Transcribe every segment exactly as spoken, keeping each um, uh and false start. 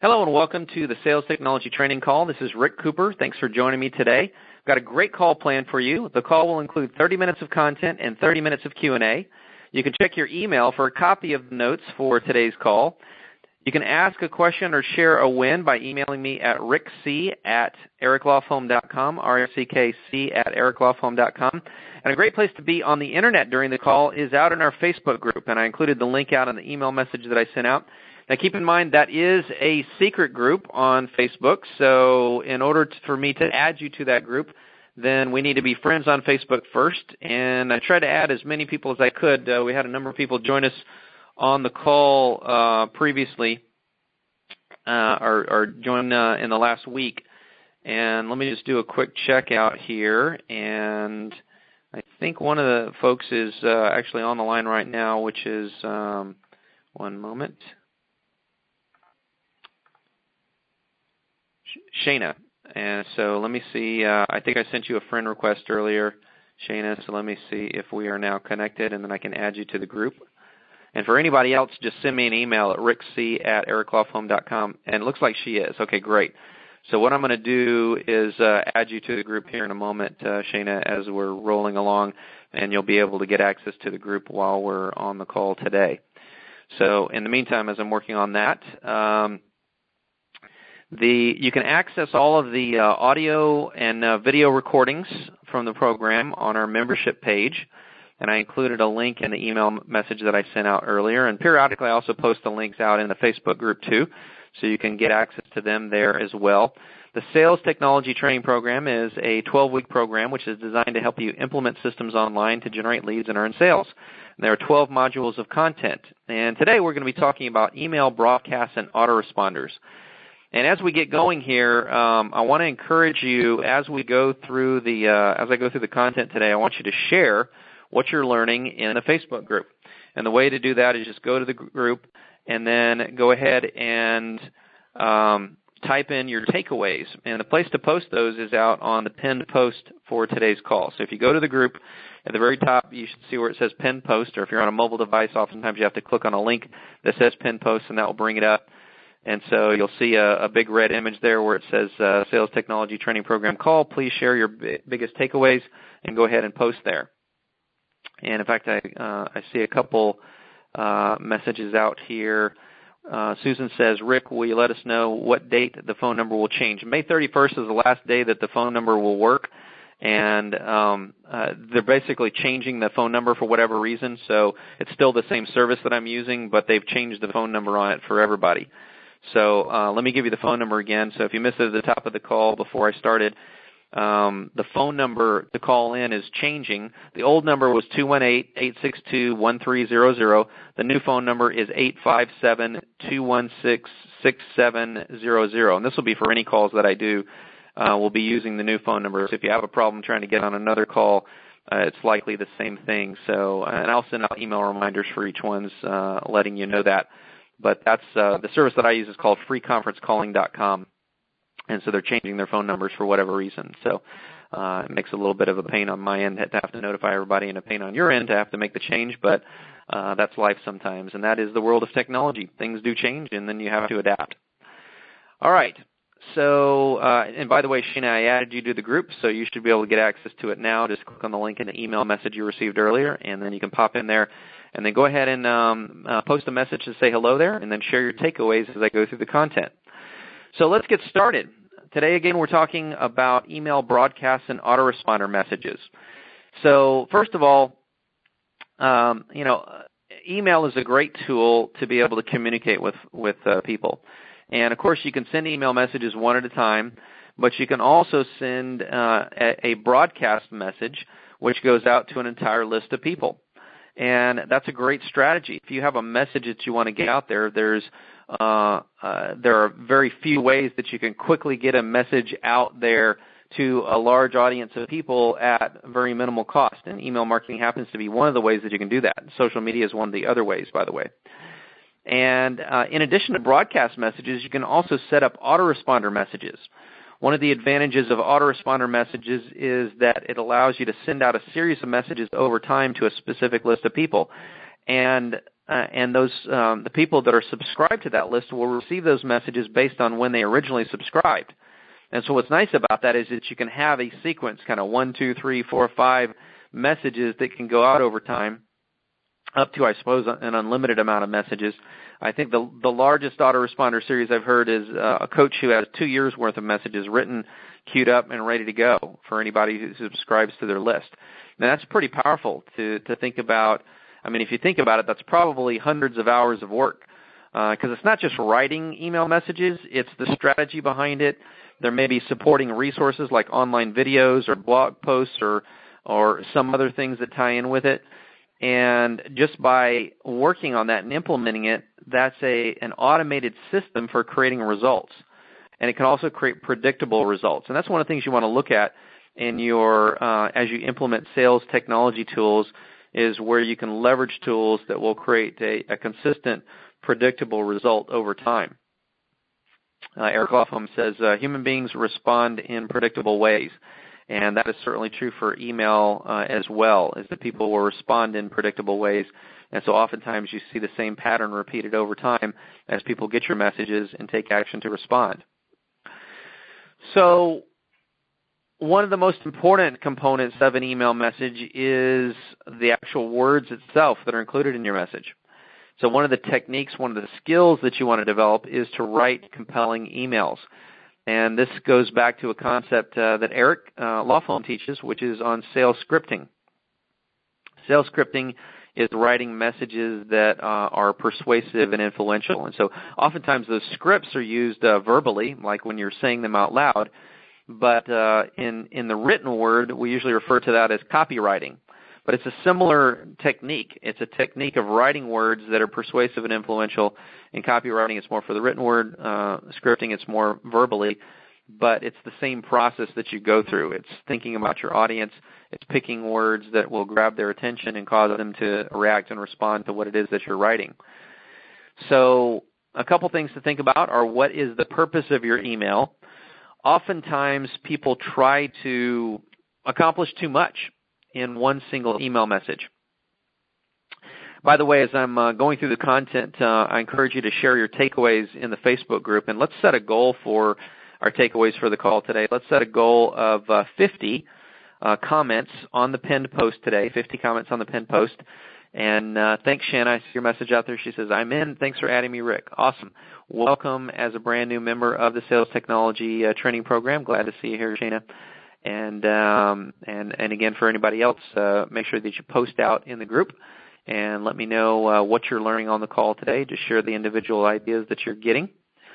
Hello and welcome to the Sales Technology Training Call. This is Rick Cooper. Thanks for joining me today. I've got a great call planned for you. The call will include thirty minutes of content and thirty minutes of Q and A. You can check your email for a copy of the notes for today's call. You can ask a question or share a win by emailing me at rickc at ericlofholm dot com, R I C K C at ericlofholm dot com. And a great place to be on the Internet during the call is out in our Facebook group, and I included the link out in the email message that I sent out. Now, keep in mind that is a secret group on Facebook, so in order to, for me to add you to that group, then we need to be friends on Facebook first, and I tried to add as many people as I could. Uh, we had a number of people join us on the call uh, previously, uh, or, or join uh, in the last week, and let me just do a quick check out here, and I think one of the folks is uh, actually on the line right now, which is, um, one moment, Shayna. And so let me see, uh, I think I sent you a friend request earlier, Shayna, so let me see if we are now connected, and then I can add you to the group. And for anybody else, just send me an email at rickc at ericlofholm dot com, and it looks like she is. Okay, great. So what I'm going to do is uh, add you to the group here in a moment, uh, Shayna, as we're rolling along, and you'll be able to get access to the group while we're on the call today. So in the meantime, as I'm working on that, um, The, you can access all of the uh, audio and uh, video recordings from the program on our membership page, and I included a link in the email message that I sent out earlier. And periodically I also post the links out in the Facebook group too, so you can get access to them there as well. The Sales Technology Training Program is a twelve-week program which is designed to help you implement systems online to generate leads and earn sales. And there are twelve modules of content. And today we're going to be talking about email broadcasts and autoresponders. And as we get going here, um, I want to encourage you as we go through the uh, as I go through the content today. I want you to share what you're learning in the Facebook group. And the way to do that is just go to the group and then go ahead and um, type in your takeaways. And the place to post those is out on the pinned post for today's call. So if you go to the group, at the very top you should see where it says pinned post, or if you're on a mobile device, oftentimes you have to click on a link that says pinned post, and that will bring it up. And so you'll see a, a big red image there where it says uh, Sales Technology Training Program Call. Please share your b- biggest takeaways and go ahead and post there. And in fact, I, uh, I see a couple uh, messages out here. Uh, Susan says, Rick, will you let us know what date the phone number will change? May thirty-first is the last day that the phone number will work. And um, uh, they're basically changing the phone number for whatever reason. So it's still the same service that I'm using, but they've changed the phone number on it for everybody. So uh, let me give you the phone number again. So if you missed it at the top of the call before I started, um, the phone number to call in is changing. The old number was two one eight, eight six two, one three zero zero. The new phone number is eight five seven, two one six, six seven zero zero. And this will be for any calls that I do. Uh, we'll be using the new phone number. So if you have a problem trying to get on another call, uh, it's likely the same thing. So, and I'll send out email reminders for each one, uh, letting you know that. But that's uh, the service that I use is called free conference calling dot com, and so they're changing their phone numbers for whatever reason. So uh, it makes a little bit of a pain on my end to have to notify everybody, and a pain on your end to have to make the change, but uh, that's life sometimes, and that is the world of technology. Things do change, and then you have to adapt. All right. So, uh, and by the way, Sheena, I added you to the group, so you should be able to get access to it now. Just click on the link in the email message you received earlier, and then you can pop in there. And then go ahead and um, uh, post a message to say hello there, and then share your takeaways as I go through the content. So let's get started. Today, again, we're talking about email broadcasts and autoresponder messages. So first of all, um, you know, email is a great tool to be able to communicate with, with uh, people. And, of course, you can send email messages one at a time, but you can also send uh, a, a broadcast message which goes out to an entire list of people. And that's a great strategy. If you have a message that you want to get out there, there's uh, uh, there are very few ways that you can quickly get a message out there to a large audience of people at very minimal cost. And email marketing happens to be one of the ways that you can do that. Social media is one of the other ways, by the way. And uh, in addition to broadcast messages, you can also set up autoresponder messages. One of the advantages of autoresponder messages is that it allows you to send out a series of messages over time to a specific list of people. And uh, and those um, the people that are subscribed to that list will receive those messages based on when they originally subscribed. And so what's nice about that is that you can have a sequence, kind of one, two, three, four, five messages that can go out over time, up to, I suppose, an unlimited amount of messages. I think the the largest autoresponder series I've heard is uh, a coach who has two years' worth of messages written, queued up, and ready to go for anybody who subscribes to their list. Now, that's pretty powerful to, to think about. I mean, if you think about it, that's probably hundreds of hours of work, because uh, it's not just writing email messages, it's the strategy behind it. There may be supporting resources like online videos or blog posts or or some other things that tie in with it. And just by working on that and implementing it, that's a an automated system for creating results. And it can also create predictable results. And that's one of the things you want to look at in your uh, as you implement sales technology tools, is where you can leverage tools that will create a, a consistent, predictable result over time. Uh, Eric Lofholm says, uh, human beings respond in predictable ways. And that is certainly true for email uh, as well, is that people will respond in predictable ways. And so oftentimes you see the same pattern repeated over time as people get your messages and take action to respond. So one of the most important components of an email message is the actual words itself that are included in your message. So one of the techniques, one of the skills that you want to develop is to write compelling emails. And this goes back to a concept uh, that Eric uh, Lofholm teaches, which is on sales scripting. Sales scripting is writing messages that uh, are persuasive and influential. And so oftentimes those scripts are used uh, verbally, like when you're saying them out loud. But uh, in, in the written word, we usually refer to that as copywriting. But it's a similar technique. It's a technique of writing words that are persuasive and influential. In copywriting, it's more for the written word. Uh, scripting, it's more verbally. But it's the same process that you go through. It's thinking about your audience. It's picking words that will grab their attention and cause them to react and respond to what it is that you're writing. So a couple things to think about are, what is the purpose of your email? Oftentimes, people try to accomplish too much in one single email message. By the way, as I'm uh, going through the content, uh, I encourage you to share your takeaways in the Facebook group, and let's set a goal for our takeaways for the call today. Let's set a goal of uh, fifty uh, comments on the pinned post today, fifty comments on the pinned post. And uh, thanks, Shanna. I see your message out there. She says, I'm in. Thanks for adding me, Rick. Awesome. Welcome as a brand new member of the Sales Technology uh, Training Program. Glad to see you here, Shanna. And um, and and again, for anybody else, uh, make sure that you post out in the group and let me know uh, what you're learning on the call today. Just share the individual ideas that you're getting.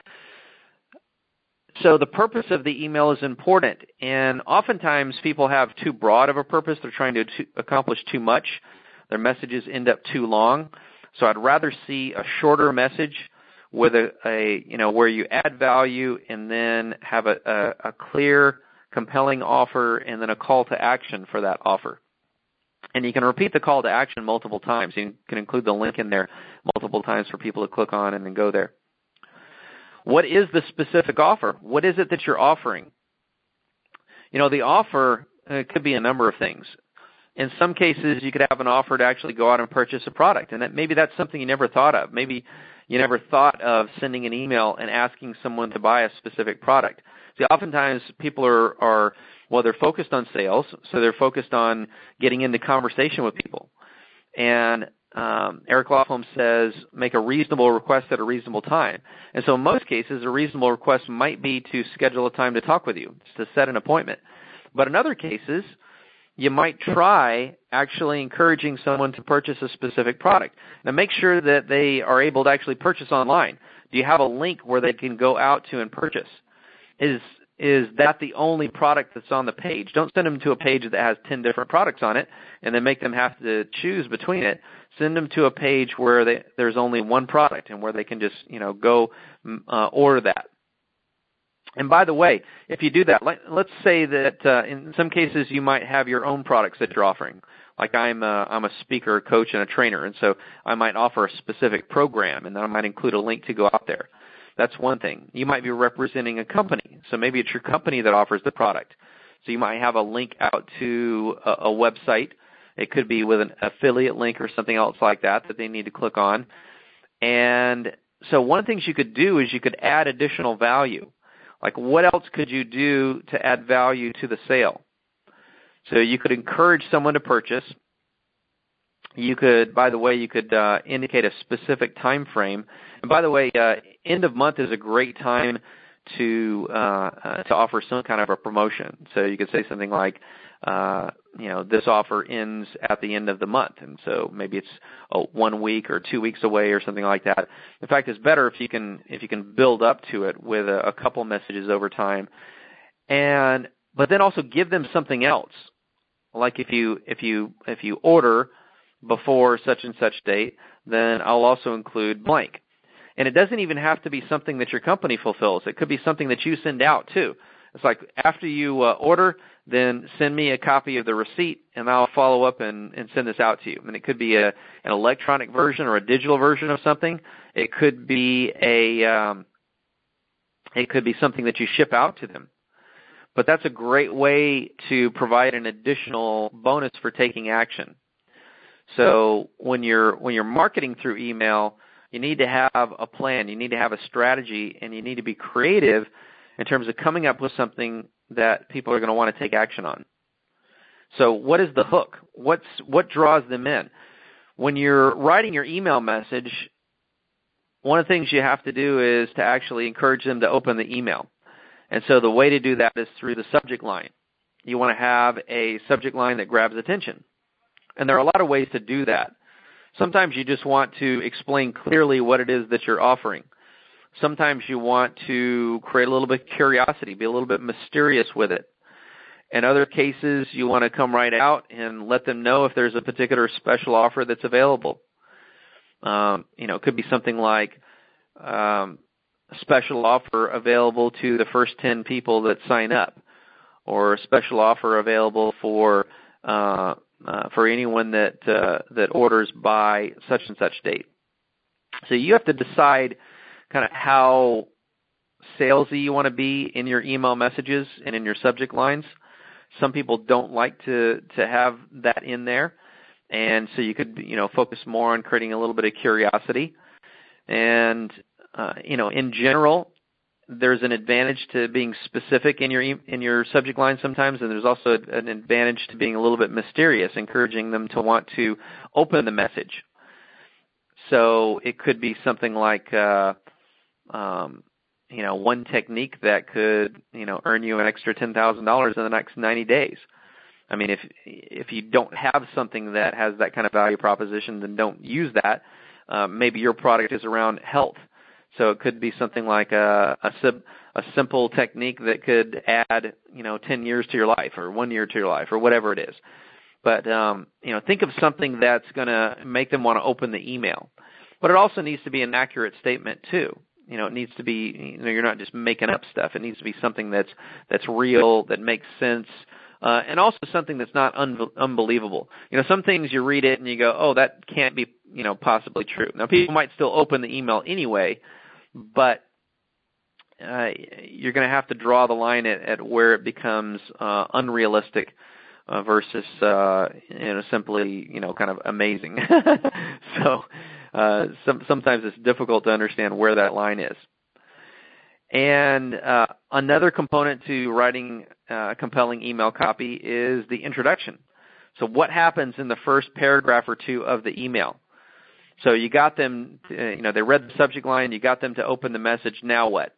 So the purpose of the email is important, and oftentimes people have too broad of a purpose. They're trying to, to accomplish too much. Their messages end up too long. So I'd rather see a shorter message with a, a you know where you add value and then have a, a, a clear, compelling offer, and then a call to action for that offer. And you can repeat the call to action multiple times. You can include the link in there multiple times for people to click on and then go there. What is the specific offer? What is it that you're offering? You know, the offer uh, could be a number of things. In some cases, you could have an offer to actually go out and purchase a product, and that maybe that's something you never thought of. Maybe you never thought of sending an email and asking someone to buy a specific product. See, oftentimes people are, are, well, they're focused on sales, so they're focused on getting into conversation with people. And um, Eric Lofholm says, make a reasonable request at a reasonable time. And so in most cases, a reasonable request might be to schedule a time to talk with you, to set an appointment. But in other cases, you might try actually encouraging someone to purchase a specific product. Now, make sure that they are able to actually purchase online. Do you have a link where they can go out to and purchase? Is is that the only product that's on the page? Don't send them to a page that has ten different products on it and then make them have to choose between it. Send them to a page where they, there's only one product and where they can just, you know, go uh, order that. And by the way, if you do that, let, let's say that uh, in some cases you might have your own products that you're offering. Like I'm a, I'm a speaker, a coach, and a trainer, and so I might offer a specific program, and then I might include a link to go out there. That's one thing. You might be representing a company, so maybe it's your company that offers the product. So you might have a link out to a, a website It could be with an affiliate link or something else like that that they need to click on. And so one of the things you could do is you could add additional value. Like, what else could you do to add value to the sale? So you could encourage someone to purchase. You could, by the way, you could uh, indicate a specific time frame. And by the way, uh, end of month is a great time to uh, uh, to offer some kind of a promotion. So you could say something like, uh, you know, this offer ends at the end of the month, and so maybe it's oh, one week or two weeks away or something like that. In fact, it's better if you can if you can build up to it with a, a couple messages over time, and but then also give them something else. Like if you if you if you order before such and such date, then I'll also include blank. And it doesn't even have to be something that your company fulfills. It could be something that you send out too. It's like after you uh, order, then send me a copy of the receipt, and I'll follow up and, and send this out to you. And it could be a, an electronic version or a digital version of something. It could be a um, it could be something that you ship out to them. But that's a great way to provide an additional bonus for taking action. So when you're when you're marketing through email, you need to have a plan, you need to have a strategy, and you need to be creative in terms of coming up with something that people are going to want to take action on. So what is the hook? What's what draws them in? When you're writing your email message, one of the things you have to do is to actually encourage them to open the email. And so the way to do that is through the subject line. You want to have a subject line that grabs attention. And there are a lot of ways to do that. Sometimes you just want to explain clearly what it is that you're offering. Sometimes you want to create a little bit of curiosity, be a little bit mysterious with it. In other cases, you want to come right out and let them know if there's a particular special offer that's available. Um, you know, it could be something like um, a special offer available to the first ten people that sign up, or a special offer available for uh, uh, for anyone that uh, that orders by such and such date. So you have to decide kind of how salesy you want to be in your email messages and in your subject lines. Some people don't like to to have that in there, and so you could you know focus more on creating a little bit of curiosity. And uh, you know, in general, there's an advantage to being specific in your in your subject line sometimes, and there's also an advantage to being a little bit mysterious, encouraging them to want to open the message. So it could be something like, uh, um, you know, one technique that could, you know, earn you an extra ten thousand dollars in the next ninety days. I mean, if if you don't have something that has that kind of value proposition, then don't use that. Uh, maybe your product is around health. So it could be something like a, a, sim, a simple technique that could add, you know, ten years to your life or one year to your life or whatever it is. But, um, you know, think of something that's going to make them want to open the email. But it also needs to be an accurate statement, too. You know, it needs to be, you know, you're not just making up stuff. It needs to be something that's that's real, that makes sense, uh, and also something that's not un- unbelievable. You know, some things you read it and you go, oh, that can't be, you know, possibly true. Now, people might still open the email anyway, but uh, you're going to have to draw the line at, at where it becomes uh, unrealistic uh, versus, uh, you know, simply, you know, kind of amazing. so uh, some, sometimes it's difficult to understand where that line is. And uh, another component to writing uh, compelling email copy is the introduction. So what happens in the first paragraph or two of the email? So you got them, to, you know, they read the subject line, you got them to open the message, now what?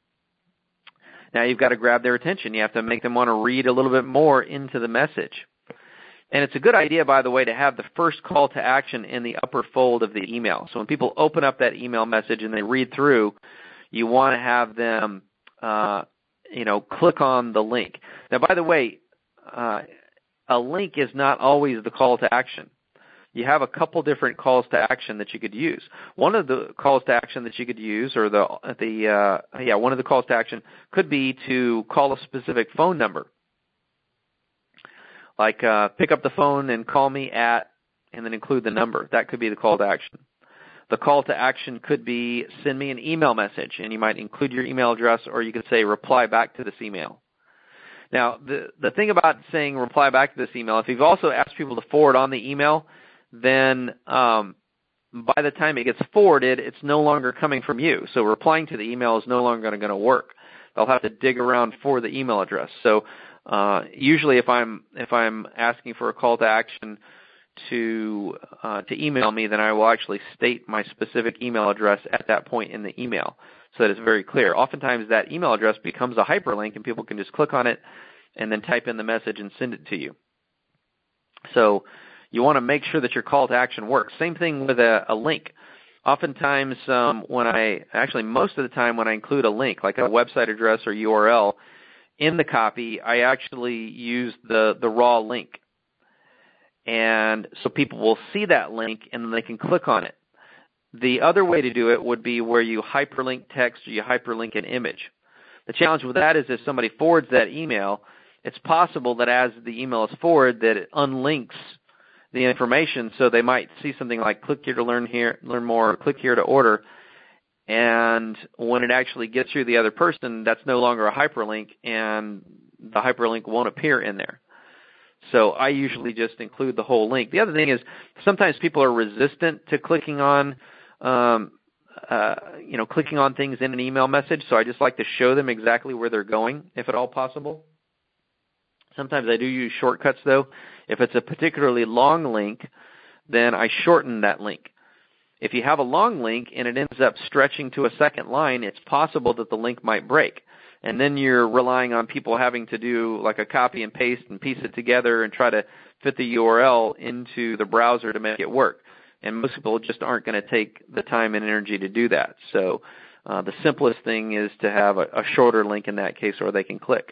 Now you've got to grab their attention. You have to make them want to read a little bit more into the message. And it's a good idea, by the way, to have the first call to action in the upper fold of the email. So when people open up that email message and they read through, you want to have them, uh, you know, click on the link. Now, by the way, uh, a link is not always the call to action. You have a couple different calls to action that you could use. One of the calls to action that you could use, or the the uh, yeah, one of the calls to action could be to call a specific phone number, like uh, pick up the phone and call me at, and then include the number. That could be the call to action. The call to action could be send me an email message, and you might include your email address, or you could say reply back to this email. Now, the, the thing about saying reply back to this email, if you've also asked people to forward on the email, then um, by the time it gets forwarded, it's no longer coming from you. So replying to the email is no longer going to work. They'll have to dig around for the email address. So uh, usually if I'm if I'm asking for a call to action to uh, to email me, then I will actually state my specific email address at that point in the email so that it's very clear. Oftentimes that email address becomes a hyperlink and people can just click on it and then type in the message and send it to you. So you want to make sure that your call to action works. Same thing with a, a link. Oftentimes um, when I, actually most of the time when I include a link, like a website address or U R L, in the copy, I actually use the, the raw link. And so people will see that link and then they can click on it. The other way to do it would be where you hyperlink text or you hyperlink an image. The challenge with that is if somebody forwards that email, it's possible that as the email is forwarded that it unlinks the information, so they might see something like click here to learn here, learn more, or click here to order, and when it actually gets through the other person, that's no longer a hyperlink, and the hyperlink won't appear in there. So I usually just include the whole link. The other thing is sometimes people are resistant to clicking on, um, uh, you know, clicking on things in an email message, so I just like to show them exactly where they're going, if at all possible. Sometimes I do use shortcuts, though. If it's a particularly long link, then I shorten that link. If you have a long link and it ends up stretching to a second line, it's possible that the link might break. And then you're relying on people having to do like a copy and paste and piece it together and try to fit the U R L into the browser to make it work. And most people just aren't going to take the time and energy to do that. So uh, the simplest thing is to have a, a shorter link in that case where they can click.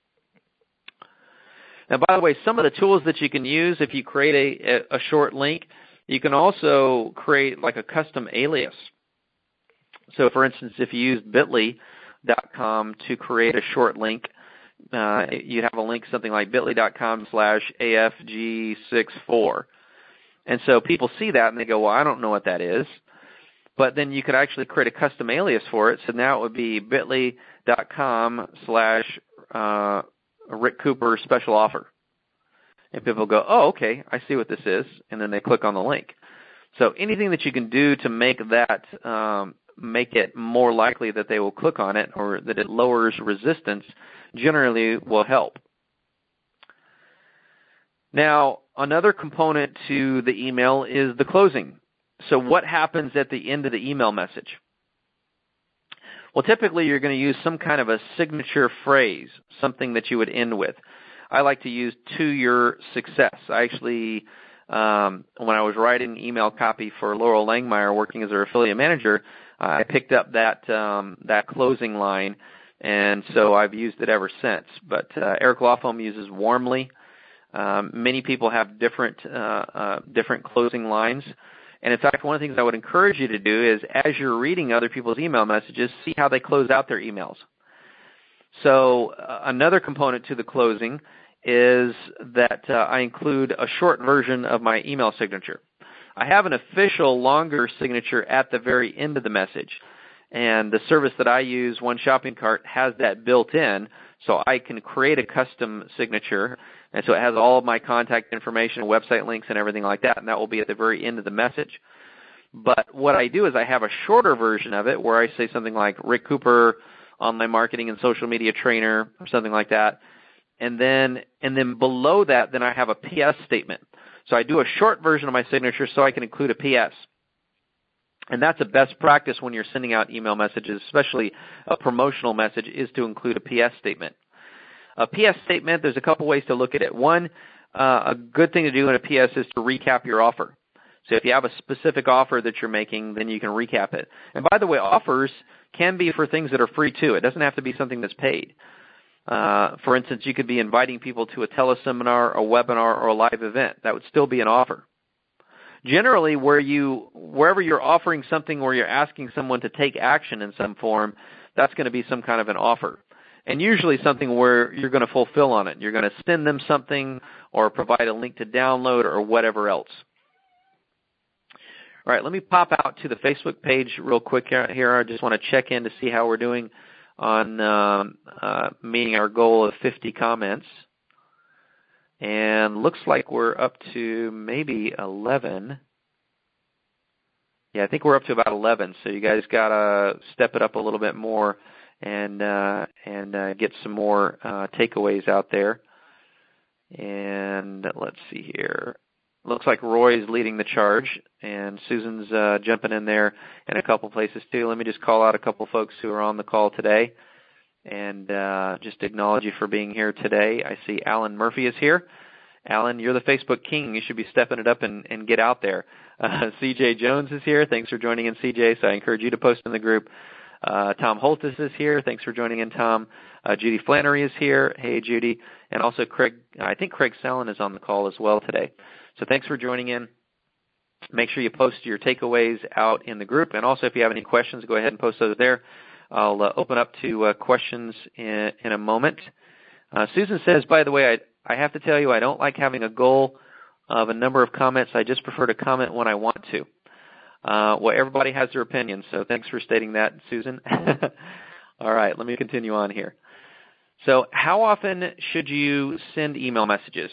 Now, by the way, some of the tools that you can use if you create a, a short link, you can also create like a custom alias. So, for instance, if you use bit.ly dot com to create a short link, uh, you'd have a link something like bit.ly dot com slash A F G sixty-four. And so people see that and they go, well, I don't know what that is. But then you could actually create a custom alias for it. So now it would be bit.ly dot com slash uh Rick Cooper special offer. And people go, oh, okay, I see what this is, and then they click on the link. So anything that you can do to make that, um, make it more likely that they will click on it or that it lowers resistance generally will help. Now, another component to the email is the closing. So what happens at the end of the email message? Well, typically you're going to use some kind of a signature phrase, something that you would end with. I like to use to your success. I actually, um, when I was writing email copy for Laurel Langmeyer working as her affiliate manager, uh, I picked up that um, that closing line, and so I've used it ever since. But uh, Eric Lofholm uses warmly. Um, many people have different uh, uh, different closing lines. And in fact, one of the things I would encourage you to do is as you're reading other people's email messages, see how they close out their emails. So uh, another component to the closing is that uh, I include a short version of my email signature. I have an official longer signature at the very end of the message. And the service that I use, One Shopping Cart, has that built in, so I can create a custom signature. And so it has all of my contact information, website links, and everything like that, and that will be at the very end of the message. But what I do is I have a shorter version of it where I say something like Rick Cooper, online marketing and social media trainer, or something like that. And then and then below that, then I have a P S statement. So I do a short version of my signature so I can include a P S. And that's a best practice when you're sending out email messages, especially a promotional message, is to include a P S statement. A P S statement, there's a couple ways to look at it. One, uh, a good thing to do in a P S is to recap your offer. So if you have a specific offer that you're making, then you can recap it. And by the way, offers can be for things that are free too. It doesn't have to be something that's paid. Uh, for instance, you could be inviting people to a teleseminar, a webinar, or a live event. That would still be an offer. Generally, where you, wherever you're offering something or you're asking someone to take action in some form, that's going to be some kind of an offer. And usually something where you're going to fulfill on it. You're going to send them something or provide a link to download or whatever else. All right, let me pop out to the Facebook page real quick here. I just want to check in to see how we're doing on um, uh, meeting our goal of fifty comments. And looks like we're up to maybe eleven. Yeah, I think we're up to about eleven. So you guys got to step it up a little bit more and uh, and uh, get some more uh, takeaways out there. And let's see here. Looks like Roy's leading the charge, and Susan's uh, jumping in there in a couple places too. Let me just call out a couple folks who are on the call today and uh, just acknowledge you for being here today. I see Alan Murphy is here. Alan, you're the Facebook king. You should be stepping it up and, and get out there. Uh, C J Jones is here. Thanks for joining in, C J. So I encourage you to post in the group. Uh, Tom Holtis is here. Thanks for joining in, Tom. Uh, Judy Flannery is here. Hey, Judy. And also Craig, I think Craig Sellen is on the call as well today. So thanks for joining in. Make sure you post your takeaways out in the group. And also if you have any questions, go ahead and post those there. I'll uh, open up to uh, questions in, in a moment. Uh, Susan says, by the way, I, I have to tell you I don't like having a goal of a number of comments. I just prefer to comment when I want to. Uh, well, everybody has their opinion, so thanks for stating that, Susan. All right, let me continue on here. So how often should you send email messages?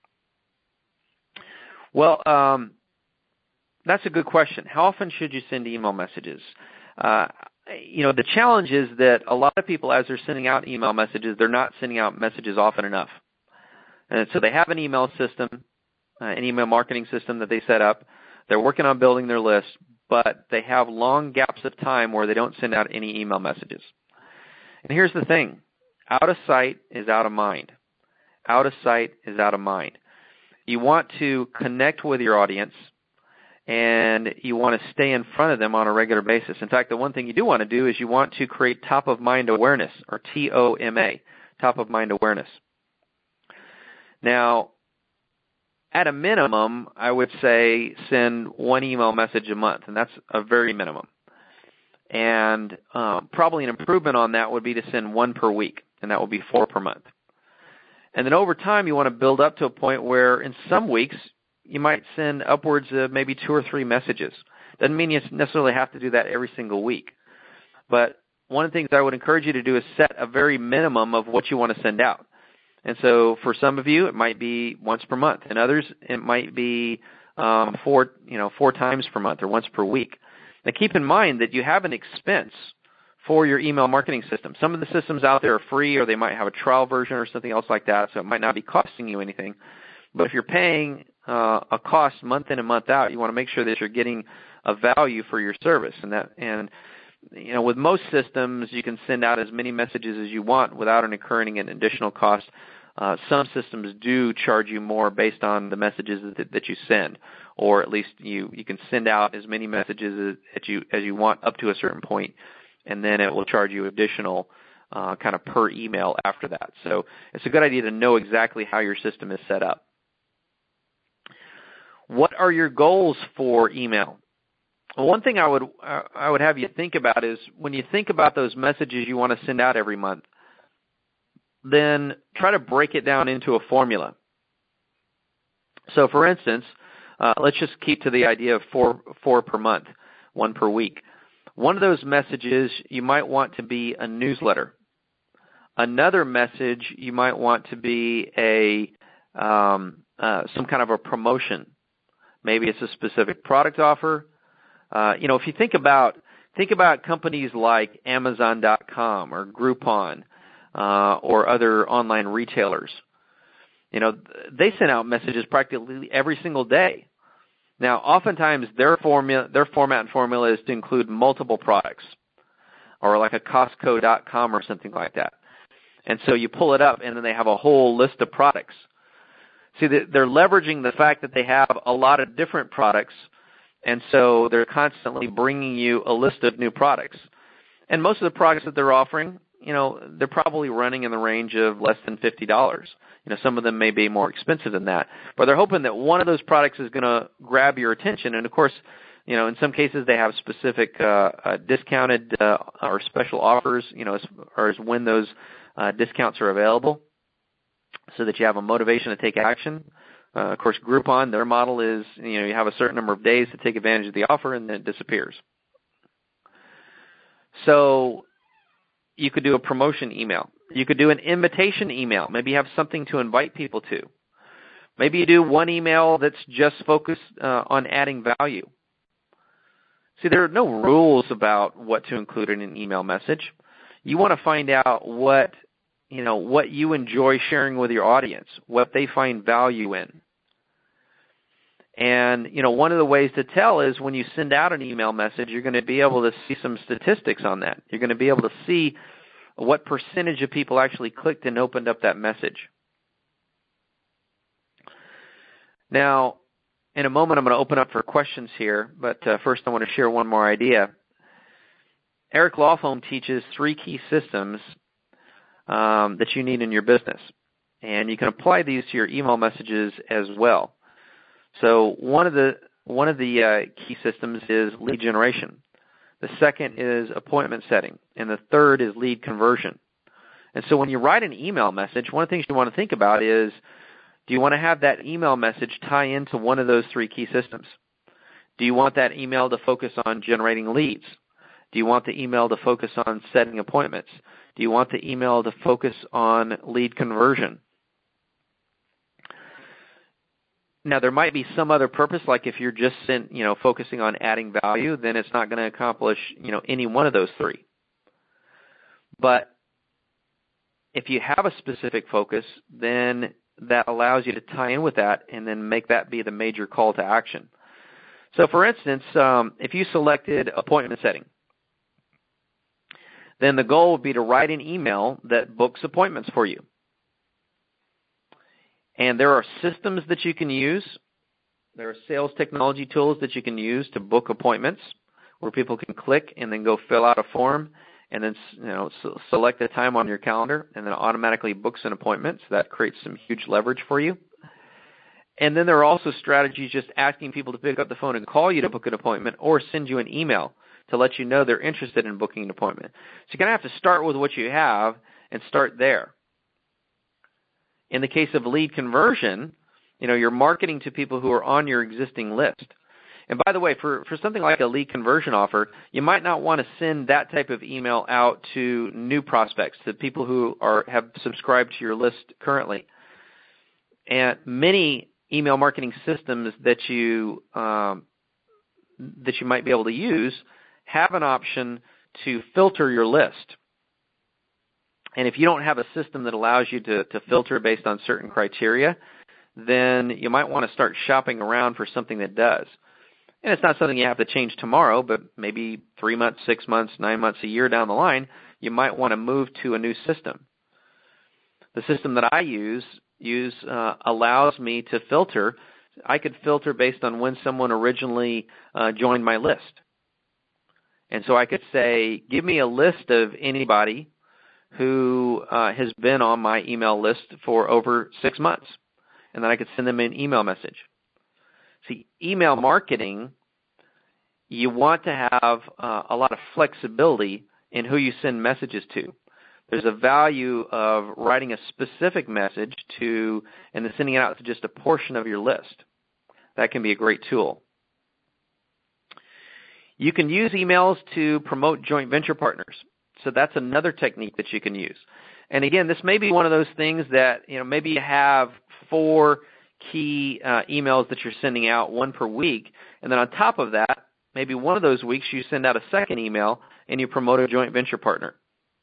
Well, um, that's a good question. How often should you send email messages? Uh, you know, the challenge is that a lot of people, as they're sending out email messages, they're not sending out messages often enough. And so they have an email system, uh, an email marketing system that they set up. They're working on building their list, but they have long gaps of time where they don't send out any email messages. And here's the thing. Out of sight is out of mind. Out of sight is out of mind. You want to connect with your audience, and you want to stay in front of them on a regular basis. In fact, the one thing you do want to do is you want to create top-of-mind awareness, or T O M A, top-of-mind awareness. Now, at a minimum, I would say send one email message a month, and that's a very minimum. And um, probably an improvement on that would be to send one per week, and that would be four per month. And then over time, you want to build up to a point where in some weeks, you might send upwards of maybe two or three messages. Doesn't mean you necessarily have to do that every single week. But one of the things I would encourage you to do is set a very minimum of what you want to send out. And so for some of you, it might be once per month. And others, it might be um, four, you know, four times per month or once per week. Now keep in mind that you have an expense for your email marketing system. Some of the systems out there are free, or they might have a trial version or something else like that, so it might not be costing you anything. But if you're paying uh, a cost month in and month out, you want to make sure that you're getting a value for your service. And that, and you know, with most systems, you can send out as many messages as you want without incurring an additional cost. Uh, some systems do charge you more based on the messages that, that you send, or at least you, you can send out as many messages as you as you want up to a certain point, and then it will charge you additional uh, kind of per email after that. So it's a good idea to know exactly how your system is set up. What are your goals for email? Well, one thing I would uh, I would have you think about is when you think about those messages you want to send out every month, then try to break it down into a formula. So for instance, uh, let's just keep to the idea of four, four per month, one per week. One of those messages you might want to be a newsletter. Another message you might want to be a um, uh, some kind of a promotion. Maybe it's a specific product offer. Uh, you know, if you think about think about companies like Amazon dot com or Groupon uh, or other online retailers. You know, they send out messages practically every single day. Now, oftentimes their formula, their format and formula is to include multiple products, or like a Costco dot com or something like that. And so you pull it up, and then they have a whole list of products. See, they're leveraging the fact that they have a lot of different products, and so they're constantly bringing you a list of new products. And most of the products that they're offering, you know, they're probably running in the range of less than fifty dollars. You know, some of them may be more expensive than that. But they're hoping that one of those products is going to grab your attention. And, of course, you know, in some cases they have specific uh, uh, discounted uh, or special offers, you know, as far as when those uh, discounts are available, so that you have a motivation to take action. Uh, of course, Groupon, their model is, you know, you have a certain number of days to take advantage of the offer, and then it disappears. So you could do a promotion email. You could do an invitation email. Maybe you have something to invite people to. Maybe you do one email that's just focused uh, on adding value. See, there are no rules about what to include in an email message. You want to find out what, you know, what you enjoy sharing with your audience, what they find value in. And, you know, one of the ways to tell is when you send out an email message, you're going to be able to see some statistics on that. You're going to be able to see what percentage of people actually clicked and opened up that message. Now, in a moment, I'm going to open up for questions here, but uh, first I want to share one more idea. Eric Lofholm teaches three key systems um, that you need in your business, and you can apply these to your email messages as well. So one of the one of the uh, key systems is lead generation. The second is appointment setting, and the third is lead conversion. And so when you write an email message, one of the things you want to think about is, do you want to have that email message tie into one of those three key systems? Do you want that email to focus on generating leads? Do you want the email to focus on setting appointments? Do you want the email to focus on lead conversion? Now, there might be some other purpose, like if you're just sent, you know, focusing on adding value, then it's not going to accomplish, you know, any one of those three. But if you have a specific focus, then that allows you to tie in with that and then make that be the major call to action. So, for instance, um, if you selected appointment setting, then the goal would be to write an email that books appointments for you. And there are systems that you can use. There are sales technology tools that you can use to book appointments where people can click and then go fill out a form and then, you know, select a time on your calendar and then automatically books an appointment. So that creates some huge leverage for you. And then there are also strategies just asking people to pick up the phone and call you to book an appointment or send you an email to let you know they're interested in booking an appointment. So you're going to have to start with what you have and start there. In the case of lead conversion, you know, you're marketing to people who are on your existing list. And by the way, for, for something like a lead conversion offer, you might not want to send that type of email out to new prospects, to people who are have subscribed to your list currently. And many email marketing systems that you um, that you might be able to use have an option to filter your list. And if you don't have a system that allows you to, to filter based on certain criteria, then you might want to start shopping around for something that does. And it's not something you have to change tomorrow, but maybe three months, six months, nine months, a year down the line, you might want to move to a new system. The system that I use use uh, allows me to filter. I could filter based on when someone originally uh, joined my list. And so I could say, give me a list of anybody who uh, has been on my email list for over six months. And then I could send them an email message. See, email marketing, you want to have uh, a lot of flexibility in who you send messages to. There's a value of writing a specific message to and then sending it out to just a portion of your list. That can be a great tool. You can use emails to promote joint venture partners. So that's another technique that you can use. And again, this may be one of those things that, you know, maybe you have four key uh, emails that you're sending out, one per week, and then on top of that, maybe one of those weeks you send out a second email and you promote a joint venture partner.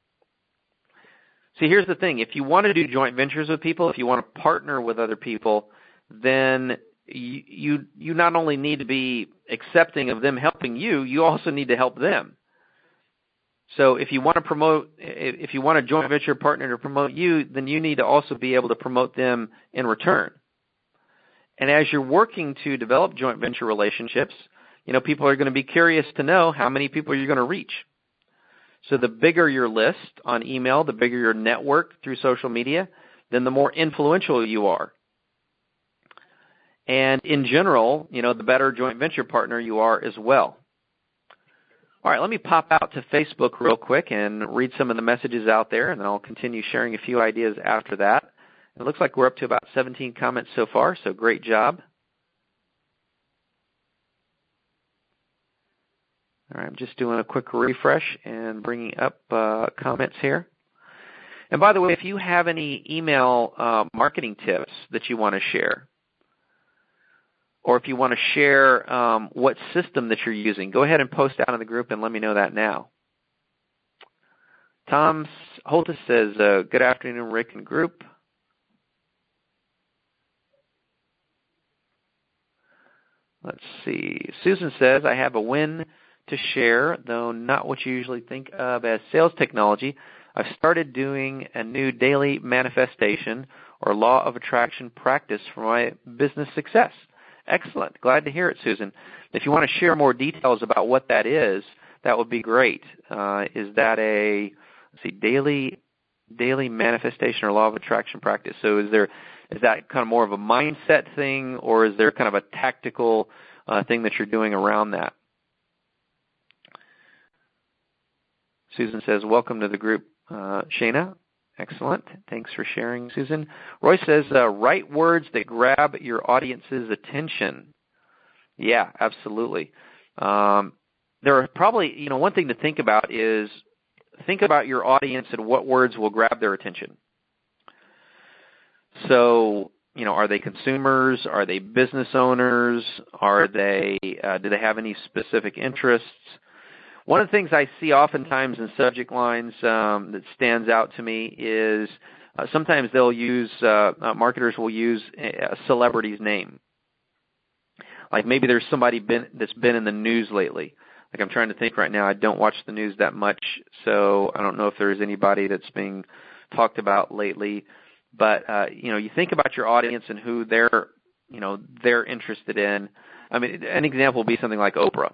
See, here's the thing. If you want to do joint ventures with people, if you want to partner with other people, then you, you, you not only need to be accepting of them helping you, you also need to help them. So if you want to promote, if you want a joint venture partner to promote you, then you need to also be able to promote them in return. And as you're working to develop joint venture relationships, you know, people are going to be curious to know how many people you're going to reach. So the bigger your list on email, the bigger your network through social media, then the more influential you are. And in general, you know, the better joint venture partner you are as well. All right, let me pop out to Facebook real quick and read some of the messages out there, and then I'll continue sharing a few ideas after that. It looks like we're up to about seventeen comments so far, so great job. All right, I'm just doing a quick refresh and bringing up uh, comments here. And by the way, if you have any email uh, marketing tips that you want to share, or if you want to share um, what system that you're using, go ahead and post out in the group and let me know that now. Tom Holtis says, uh, good afternoon, Rick and group. Let's see. Susan says, I have a win to share, though not what you usually think of as sales technology. I've started doing a new daily manifestation or law of attraction practice for my business success. Excellent. Glad to hear it, Susan. If you want to share more details about what that is, that would be great. Uh, is that a, let's see, daily daily manifestation or law of attraction practice? So is there is that kind of more of a mindset thing, or is there kind of a tactical uh, thing that you're doing around that? Susan says, welcome to the group, uh, Shana. Excellent. Thanks for sharing, Susan. Roy says, uh, write words that grab your audience's attention. Yeah, absolutely. Um, there are probably, you know, one thing to think about is think about your audience and what words will grab their attention. So, you know, are they consumers? Are they business owners? Are they, uh, do they have any specific interests? One of the things I see oftentimes in subject lines um, that stands out to me is uh, sometimes they'll use, uh, uh, marketers will use a celebrity's name. Like maybe there's somebody been, that's been in the news lately. Like I'm trying to think right now. I don't watch the news that much, so I don't know if there's anybody that's being talked about lately. But, uh, you know, you think about your audience and who they're, you know, they're interested in. I mean, an example would be something like Oprah.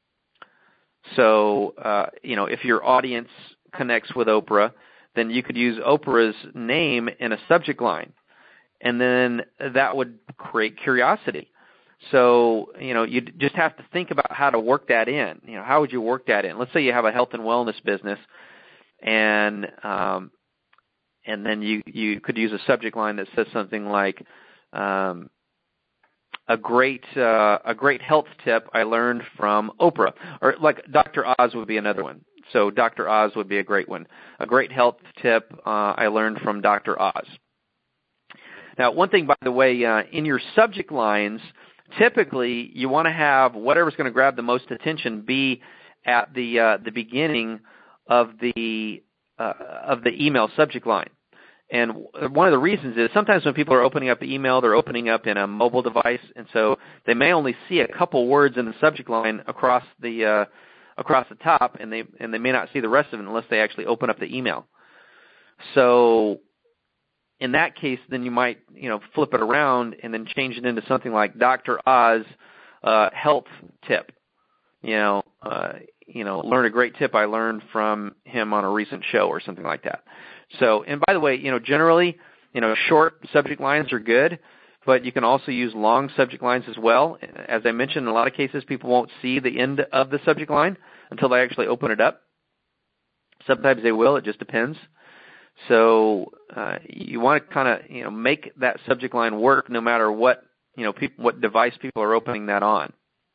So, uh, you know, if your audience connects with Oprah, then you could use Oprah's name in a subject line, and then that would create curiosity. So, you know, you just have to think about how to work that in. You know, how would you work that in? Let's say you have a health and wellness business, and um, and then you, you could use a subject line that says something like, um, A great uh, a great health tip I learned from Oprah, or like Doctor Oz would be another one. So Doctor Oz would be a great one. A great health tip uh, I learned from Doctor Oz. Now, one thing, by the way, uh, in your subject lines, typically you want to have whatever's going to grab the most attention be at the uh, the beginning of the uh, of the email subject line. And one of the reasons is sometimes when people are opening up email, they're opening up in a mobile device, and so they may only see a couple words in the subject line across the uh, across the top, and they and they may not see the rest of it unless they actually open up the email. So in that case, then you might you know flip it around and then change it into something like Doctor Oz uh, health tip. You know, uh, you know, learn a great tip I learned from him on a recent show or something like that. So, and by the way, you know, generally, you know, short subject lines are good, but you can also use long subject lines as well. As I mentioned, in a lot of cases, people won't see the end of the subject line until they actually open it up. Sometimes they will. It just depends. So uh, you want to kind of, you know, make that subject line work no matter what, you know, people, what device people are opening that on.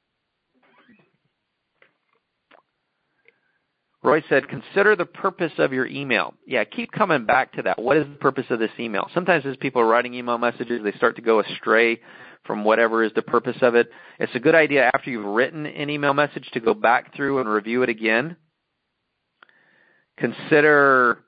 Roy said, consider the purpose of your email. Yeah, keep coming back to that. What is the purpose of this email? Sometimes as people are writing email messages, they start to go astray from whatever is the purpose of it. It's a good idea after you've written an email message to go back through and review it again. Consider,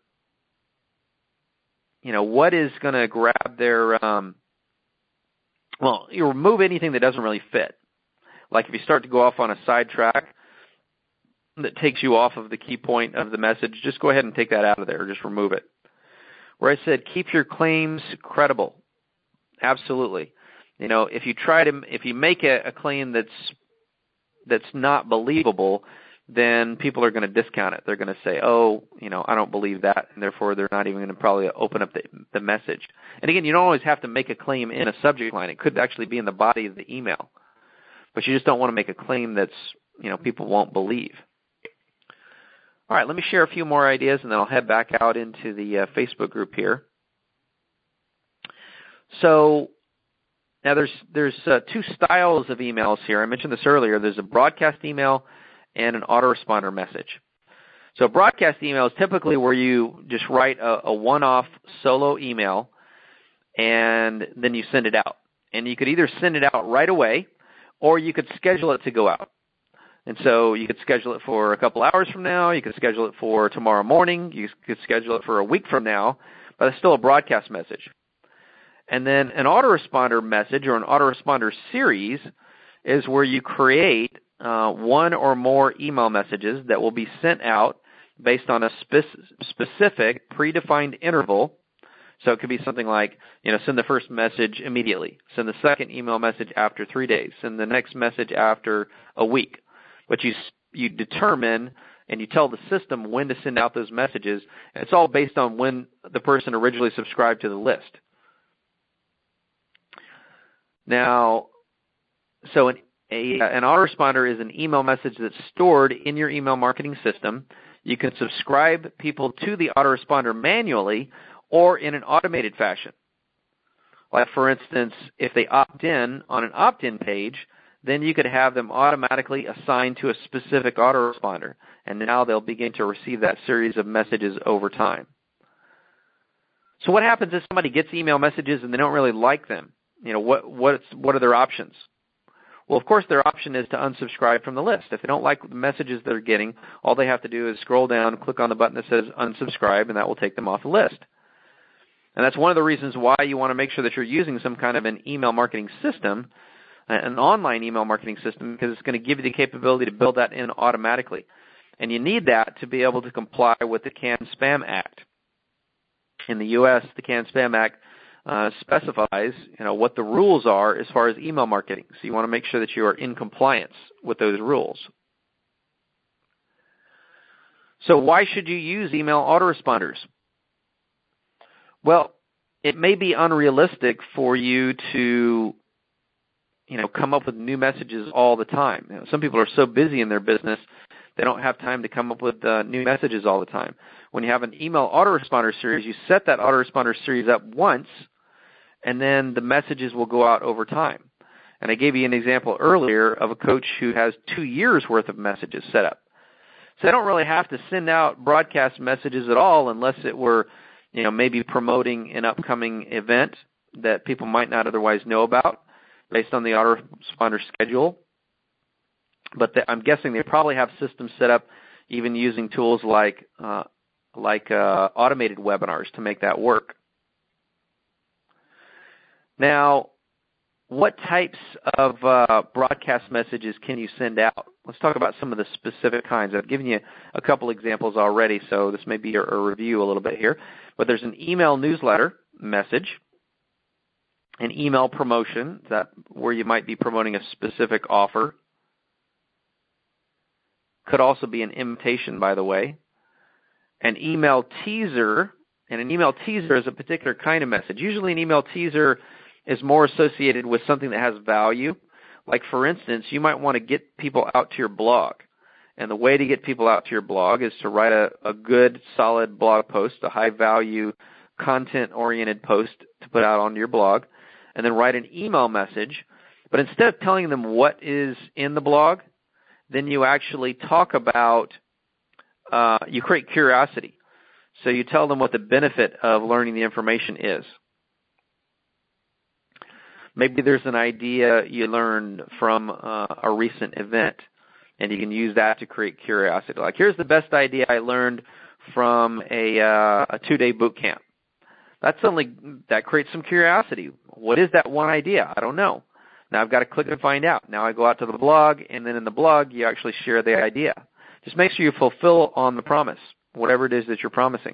you know, what is going to grab their, um, well, you remove anything that doesn't really fit. Like if you start to go off on a sidetrack that takes you off of the key point of the message, just go ahead and take that out of there. Just remove it. Where I said, keep your claims credible. Absolutely. You know, if you try to, if you make a, a claim that's that's not believable, then people are going to discount it. They're going to say, oh, you know, I don't believe that, and therefore they're not even going to probably open up the, the message. And again, you don't always have to make a claim in a subject line. It could actually be in the body of the email. But you just don't want to make a claim that's, you know, people won't believe. All right, let me share a few more ideas, and then I'll head back out into the uh, Facebook group here. So now there's there's uh, two styles of emails here. I mentioned this earlier. There's a broadcast email, and an autoresponder message. So broadcast email is typically where you just write a, a one-off solo email and then you send it out. And you could either send it out right away or you could schedule it to go out. And so you could schedule it for a couple hours from now. You could schedule it for tomorrow morning. You could schedule it for a week from now, but it's still a broadcast message. And then an autoresponder message or an autoresponder series is where you create uh, one or more email messages that will be sent out based on a spe- specific predefined interval. So it could be something like, you know, send the first message immediately, send the second email message after three days, send the next message after a week. But you you determine and you tell the system when to send out those messages. And it's all based on when the person originally subscribed to the list. Now, so an, a, an autoresponder is an email message that's stored in your email marketing system. You can subscribe people to the autoresponder manually or in an automated fashion. Like, for instance, if they opt in on an opt-in page, then you could have them automatically assigned to a specific autoresponder, and now they'll begin to receive that series of messages over time. So what happens if somebody gets email messages and they don't really like them? You know, what what's, what are their options? Well, of course, their option is to unsubscribe from the list. If they don't like the messages they're getting, all they have to do is scroll down, click on the button that says unsubscribe, and that will take them off the list. And that's one of the reasons why you want to make sure that you're using some kind of an email marketing system, an online email marketing system, because it's going to give you the capability to build that in automatically. And you need that to be able to comply with the CAN-SPAM Act. In the U S, the CAN-SPAM Act uh, specifies, you know, what the rules are as far as email marketing. So you want to make sure that you are in compliance with those rules. So why should you use email autoresponders? Well, it may be unrealistic for you to, you know, come up with new messages all the time. You know, some people are so busy in their business, they don't have time to come up with uh, new messages all the time. When you have an email autoresponder series, you set that autoresponder series up once, and then the messages will go out over time. And I gave you an example earlier of a coach who has two years' worth of messages set up. So they don't really have to send out broadcast messages at all unless it were, you know, maybe promoting an upcoming event that people might not otherwise know about based on the autoresponder schedule. But the, I'm guessing they probably have systems set up even using tools like uh, like uh, automated webinars to make that work. Now, what types of uh, broadcast messages can you send out? Let's talk about some of the specific kinds. I've given you a couple examples already, so this may be a, a review a little bit here. But there's an email newsletter message, an email promotion, that where you might be promoting a specific offer. Could also be an invitation, by the way. An email teaser, and an email teaser is a particular kind of message. Usually an email teaser is more associated with something that has value. Like, for instance, you might want to get people out to your blog. And the way to get people out to your blog is to write a, a good, solid blog post, a high-value, content-oriented post to put out on your blog, and then write an email message. But instead of telling them what is in the blog, then you actually talk about, uh, you create curiosity. So you tell them what the benefit of learning the information is. Maybe there's an idea you learned from uh, a recent event, and you can use that to create curiosity. Like, here's the best idea I learned from a, uh, a two-day boot camp. That's only, that creates some curiosity. What is that one idea? I don't know. Now I've got to click and find out. Now I go out to the blog, and then in the blog you actually share the idea. Just make sure you fulfill on the promise, whatever it is that you're promising.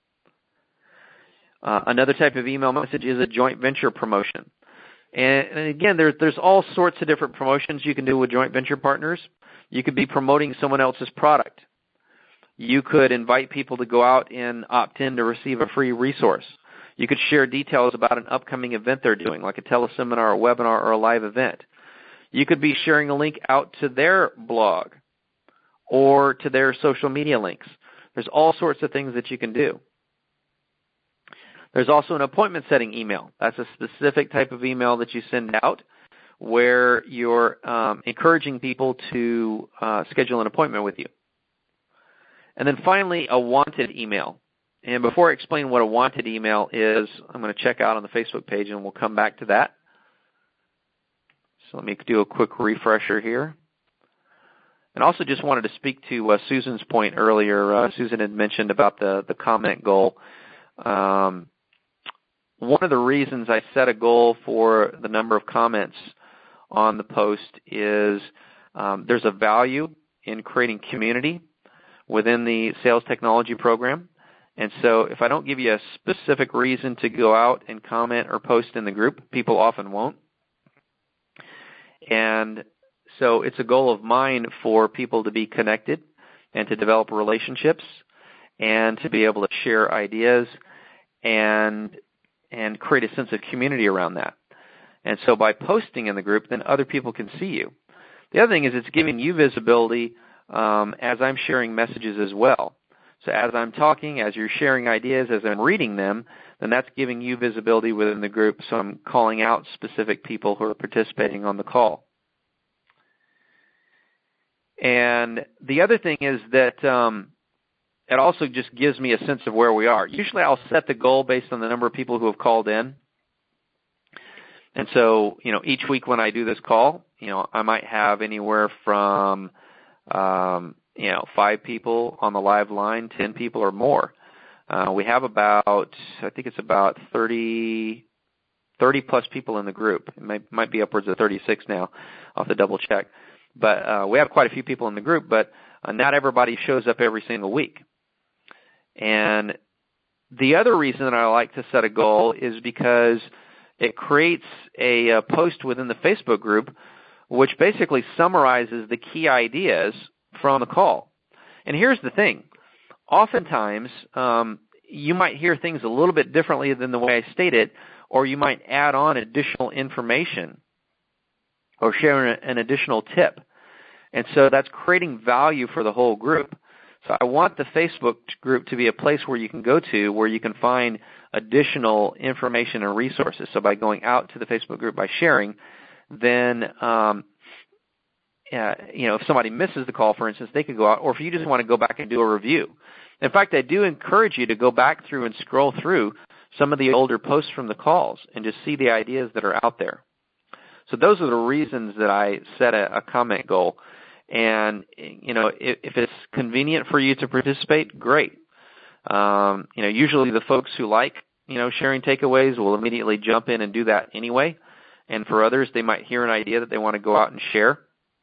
Uh, another type of email message is a joint venture promotion. And, and again, there, there's all sorts of different promotions you can do with joint venture partners. You could be promoting someone else's product. You could invite people to go out and opt in to receive a free resource. You could share details about an upcoming event they're doing, like a teleseminar, a webinar, or a live event. You could be sharing a link out to their blog or to their social media links. There's all sorts of things that you can do. There's also an appointment setting email. That's a specific type of email that you send out where you're um, encouraging people to uh, schedule an appointment with you. And then finally, a wanted email. And before I explain what a wanted email is, I'm going to check out on the Facebook page, and we'll come back to that. So let me do a quick refresher here. And also just wanted to speak to uh, Susan's point earlier. Uh, Susan had mentioned about the, the comment goal. Um, one of the reasons I set a goal for the number of comments on the post is um, there's a value in creating community within the sales technology program. And so if I don't give you a specific reason to go out and comment or post in the group, people often won't. And so it's a goal of mine for people to be connected and to develop relationships and to be able to share ideas and and create a sense of community around that. And so by posting in the group, then other people can see you. The other thing is it's giving you visibility um, as I'm sharing messages as well. So as I'm talking, as you're sharing ideas, as I'm reading them, then that's giving you visibility within the group. So I'm calling out specific people who are participating on the call. And the other thing is that um, it also just gives me a sense of where we are. Usually I'll set the goal based on the number of people who have called in. And so, you know, each week when I do this call, you know, I might have anywhere from, um, you know, five people on the live line, ten people or more. Uh, we have about, I think it's about thirty, thirty plus people in the group. It might, might be upwards of thirty-six now. I'll have to double check. But uh, we have quite a few people in the group, but uh, not everybody shows up every single week. And the other reason that I like to set a goal is because it creates a, a post within the Facebook group which basically summarizes the key ideas from the call. And here's the thing. Oftentimes, um, you might hear things a little bit differently than the way I state it, or you might add on additional information or share an additional tip. And so that's creating value for the whole group. So I want the Facebook group to be a place where you can go to where you can find additional information and resources. So by going out to the Facebook group, by sharing, then um, uh, you know, if somebody misses the call, for instance, they could go out, or if you just want to go back and do a review. In fact, I do encourage you to go back through and scroll through some of the older posts from the calls and just see the ideas that are out there. So those are the reasons that I set a, a comment goal. And, you know, if, if it's convenient for you to participate, great. Um, you know, usually the folks who like, you know, sharing takeaways will immediately jump in and do that anyway. And for others, they might hear an idea that they want to go out and share.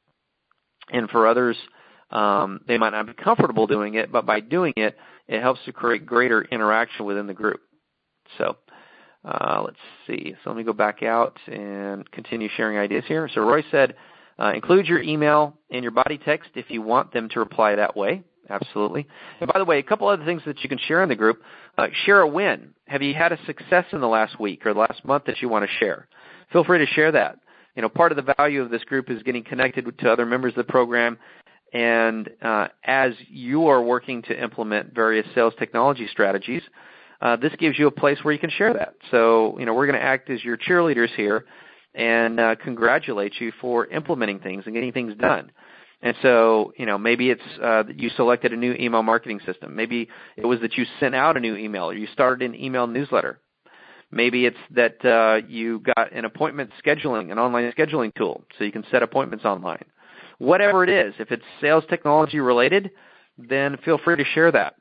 And for others, um, they might not be comfortable doing it, but by doing it, it helps to create greater interaction within the group. So uh, let's see. So let me go back out and continue sharing ideas here. So Roy said, uh, include your email in your body text if you want them to reply that way. Absolutely. And by the way, a couple other things that you can share in the group. Uh, share a win. Have you had a success in the last week or the last month that you want to share? Feel free to share that. You know, part of the value of this group is getting connected to other members of the program. And uh, as you are working to implement various sales technology strategies, uh, this gives you a place where you can share that. So, you know, we're going to act as your cheerleaders here and uh, congratulate you for implementing things and getting things done. And so, you know, maybe it's uh, that you selected a new email marketing system. Maybe it was that you sent out a new email or you started an email newsletter. Maybe it's that uh, you got an appointment scheduling, an online scheduling tool, so you can set appointments online. Whatever it is, if it's sales technology related, then feel free to share that.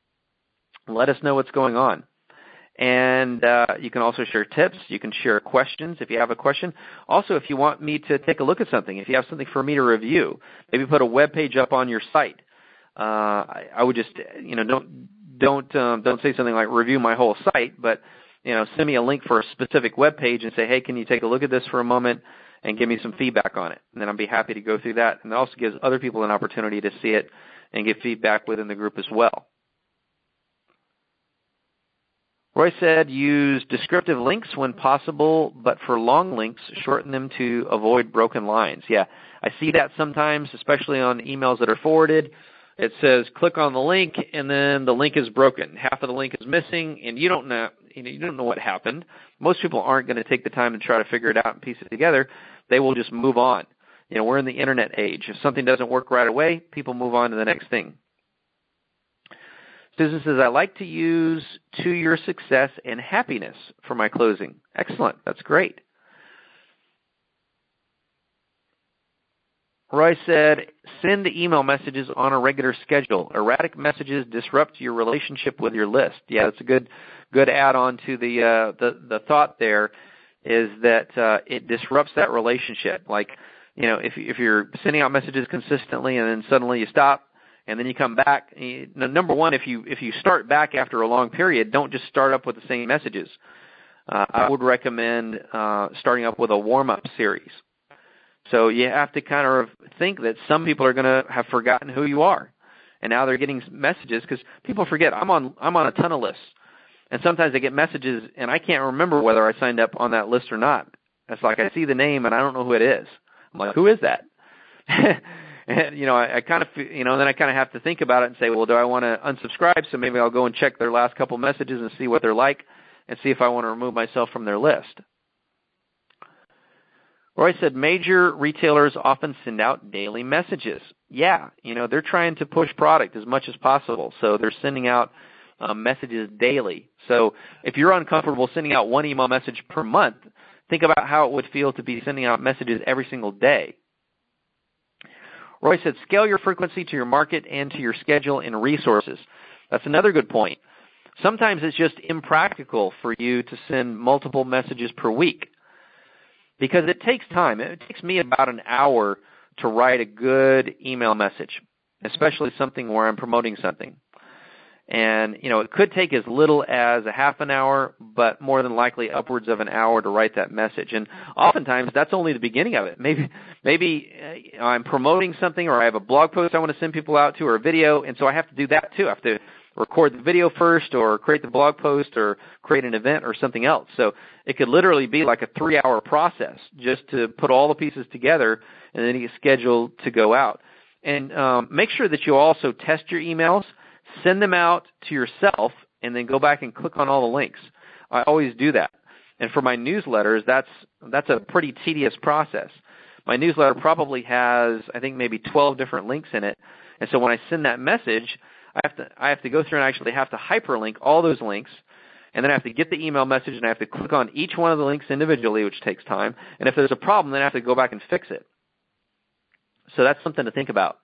Let us know what's going on. And uh, you can also share tips. You can share questions if you have a question. Also, if you want me to take a look at something, if you have something for me to review, maybe put a web page up on your site. Uh, I, I would just, you know, don't don't um, don't say something like review my whole site, but you know, send me a link for a specific web page and say, hey, can you take a look at this for a moment and give me some feedback on it? And then I'll be happy to go through that. And it also gives other people an opportunity to see it and get feedback within the group as well. Roy said, use descriptive links when possible, but for long links, shorten them to avoid broken lines. Yeah, I see that sometimes, especially on emails that are forwarded. It says, click on the link, and then the link is broken. Half of the link is missing, and you don't know, you know, you don't know what happened. Most people aren't going to take the time to try to figure it out and piece it together. they will just move on. You know, we're in the internet age. If something doesn't work right away, people move on to the next thing. Susan says, I like to use to your success and happiness for my closing. Excellent. That's great. Roy said, send email messages on a regular schedule. Erratic messages disrupt your relationship with your list. Yeah, that's a good good add-on to the, uh, the, the thought there is that uh, it disrupts that relationship. Like, you know, if, if you're sending out messages consistently and then suddenly you stop and then you come back, you, number one, if you if you start back after a long period, don't just start up with the same messages. Uh, I would recommend uh, starting up with a warm-up series. So you have to kind of think that some people are going to have forgotten who you are, and now they're getting messages because people forget. I'm on I'm on a ton of lists, and sometimes I get messages, and I can't remember whether I signed up on that list or not. It's like I see the name, and I don't know who it is. I'm like, who is that? And, you know, I, I kind of, you know, then I kind of have to think about it and say, well, do I want to unsubscribe? So maybe I'll go and check their last couple messages and see what they're like, and see if I want to remove myself from their list. Roy said, major retailers often send out daily messages. Yeah, you know, they're trying to push product as much as possible, so they're sending out uh, messages daily. So if you're uncomfortable sending out one email message per month, think about how it would feel to be sending out messages every single day. Roy said, scale your frequency to your market and to your schedule and resources. That's another good point. Sometimes it's just impractical for you to send multiple messages per week, because it takes time. It takes me about an hour to write a good email message, especially something where I'm promoting something. And, you know, it could take as little as a half an hour, but more than likely upwards of an hour to write that message. And oftentimes that's only the beginning of it. Maybe maybe uh, I'm promoting something, or I have a blog post I want to send people out to, or a video, and so I have to do that too. I have to record the video first, or create the blog post, or create an event, or something else. So it could literally be like a three-hour process just to put all the pieces together and then you get scheduled to go out. And um, make sure that you also test your emails, send them out to yourself, and then go back and click on all the links. I always do that. And for my newsletters, that's that's a pretty tedious process. My newsletter probably has, I think, maybe twelve different links in it. And so when I send that message, I have to I have to go through and actually have to hyperlink all those links, and then I have to get the email message, and I have to click on each one of the links individually, which takes time. And if there's a problem, then I have to go back and fix it. So that's something to think about.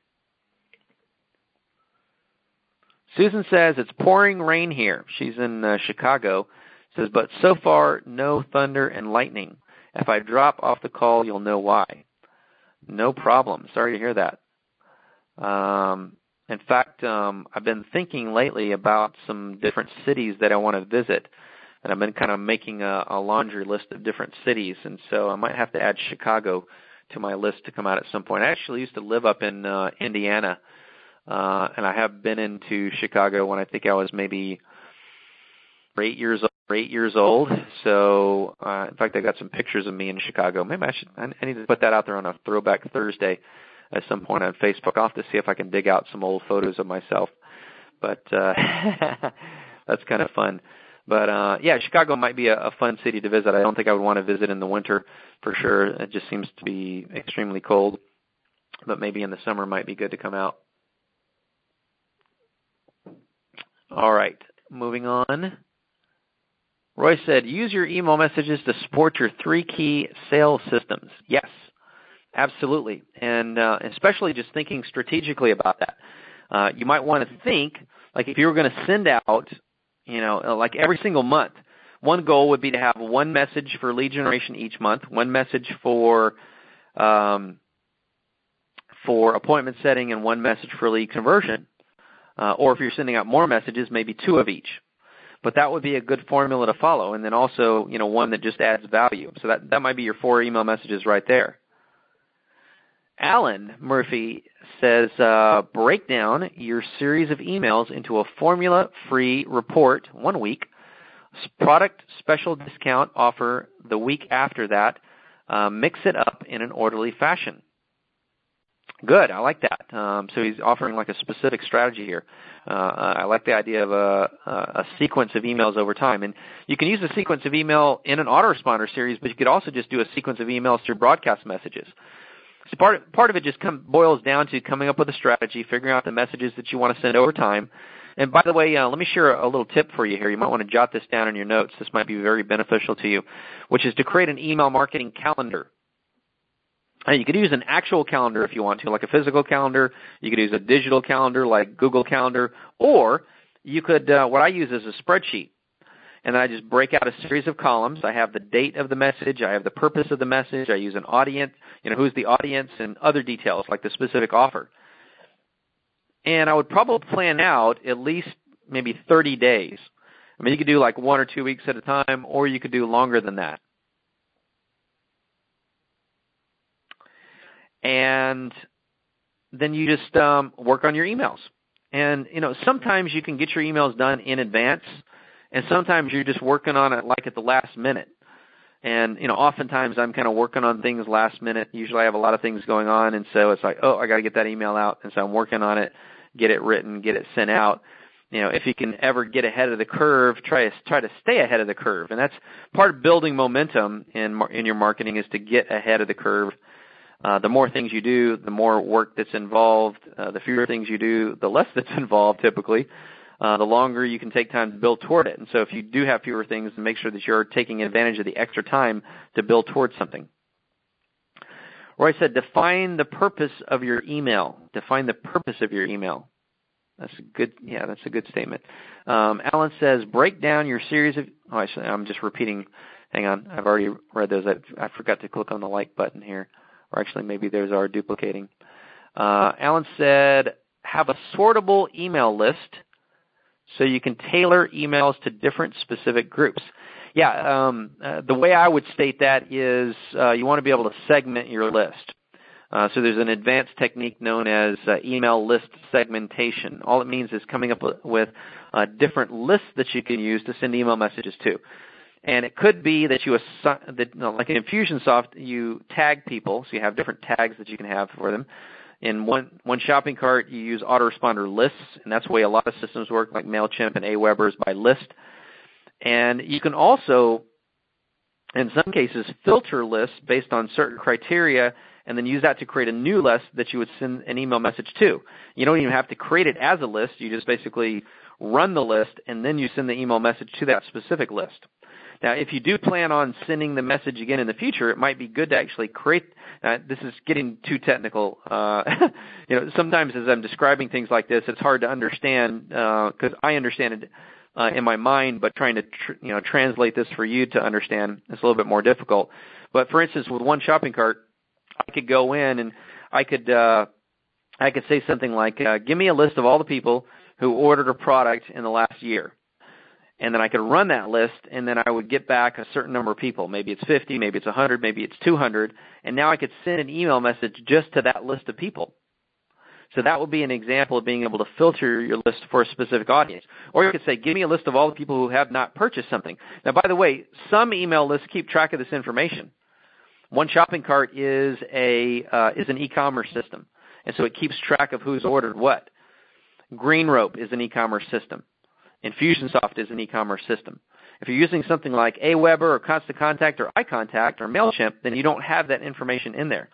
Susan says, it's pouring rain here. She's in uh, Chicago. Says, but so far, no thunder and lightning. If I drop off the call, you'll know why. No problem. Sorry to hear that. Um, in fact, um, I've been thinking lately about some different cities that I want to visit. And I've been kind of making a, a laundry list of different cities. And so I might have to add Chicago to my list to come out at some point. I actually used to live up in uh, Indiana. Uh, and I have been into Chicago when I think I was maybe eight years old. Eight years old. So, uh, in fact, I got some pictures of me in Chicago. Maybe I should. I need to put that out there on a Throwback Thursday at some point on Facebook. I'll have to see if I can dig out some old photos of myself. But uh, that's kind of fun. But uh, yeah, Chicago might be a, a fun city to visit. I don't think I would want to visit in the winter for sure. It just seems to be extremely cold. But maybe in the summer might be good to come out. All right, moving on. Roy said, use your email messages to support your three key sales systems. Yes, absolutely, and uh, especially just thinking strategically about that. Uh, you might want to think, like if you were going to send out, you know, like every single month, one goal would be to have one message for lead generation each month, one message for um, for appointment setting, and one message for lead conversion. Uh, or if you're sending out more messages, maybe two of each. But that would be a good formula to follow. And then also, you know, one that just adds value. So that, that might be your four email messages right there. Alan Murphy says, uh, break down your series of emails into a formula-free report one week, product special discount offer the week after that, uh, mix it up in an orderly fashion. Good. I like that. Um, so he's offering like a specific strategy here. Uh, I like the idea of a, a sequence of emails over time. And you can use a sequence of email in an autoresponder series, but you could also just do a sequence of emails through broadcast messages. So part, part of it just come, boils down to coming up with a strategy, figuring out the messages that you want to send over time. And by the way, uh, let me share a little tip for you here. You might want to jot this down in your notes. This might be very beneficial to you, which is to create an email marketing calendar. You could use an actual calendar if you want to, like a physical calendar. You could use a digital calendar like Google Calendar, or you could, uh, what I use is a spreadsheet. And then I just break out a series of columns. I have the date of the message. I have the purpose of the message. I use an audience, you know, who's the audience, and other details like the specific offer. And I would probably plan out at least maybe thirty days. I mean, you could do like one or two weeks at a time, or you could do longer than that. And then you just um, work on your emails. And, you know, sometimes you can get your emails done in advance, and sometimes you're just working on it like at the last minute. And, you know, oftentimes I'm kind of working on things last minute. Usually I have a lot of things going on, and so it's like, oh, I got to get that email out. And so I'm working on it, get it written, get it sent out. You know, if you can ever get ahead of the curve, try to try to stay ahead of the curve. And that's part of building momentum in in your marketing, is to get ahead of the curve. Uh, the more things you do, the more work that's involved. Uh, the fewer things you do, the less that's involved typically. Uh, the longer you can take time to build toward it. And so if you do have fewer things, make sure that you're taking advantage of the extra time to build towards something. Roy said, define the purpose of your email. Define the purpose of your email. That's a good, yeah, that's a good statement. Um, Alan says, break down your series of, oh, I, I'm just repeating. Hang on. I've already read those. I, I forgot to click on the like button here. Or actually, maybe those are duplicating. Uh, Alan said, have a sortable email list so you can tailor emails to different specific groups. Yeah, um, uh, the way I would state that is uh, you want to be able to segment your list. Uh, so there's an advanced technique known as uh, email list segmentation. All it means is coming up with uh, different lists that you can use to send email messages to. And it could be that you assign, that, you know, like in Infusionsoft, you tag people, so you have different tags that you can have for them. In one one shopping cart, you use autoresponder lists, and that's the way a lot of systems work, like MailChimp and Aweber is by list. And you can also, in some cases, filter lists based on certain criteria, and then use that to create a new list that you would send an email message to. You don't even have to create it as a list. You just basically run the list, and then you send the email message to that specific list. Now, if you do plan on sending the message again in the future, it might be good to actually create uh, – this is getting too technical. Uh, you know, sometimes as I'm describing things like this, it's hard to understand because uh, I understand it uh, in my mind, but trying to tr- you know translate this for you to understand is a little bit more difficult. But, for instance, with one shopping cart, I could go in and I could uh, I could say something like, uh, give me a list of all the people who ordered a product in the last year. And then I could run that list, and then I would get back a certain number of people. Maybe it's fifty, maybe it's one hundred, maybe it's two hundred. And now I could send an email message just to that list of people. So that would be an example of being able to filter your list for a specific audience. Or you could say, give me a list of all the people who have not purchased something. Now, by the way, some email lists keep track of this information. One shopping cart is a uh, is an e-commerce system, and so it keeps track of who's ordered what. Greenrope is an e-commerce system. Infusionsoft is an e-commerce system. If you're using something like Aweber or Constant Contact or iContact or MailChimp, then you don't have that information in there.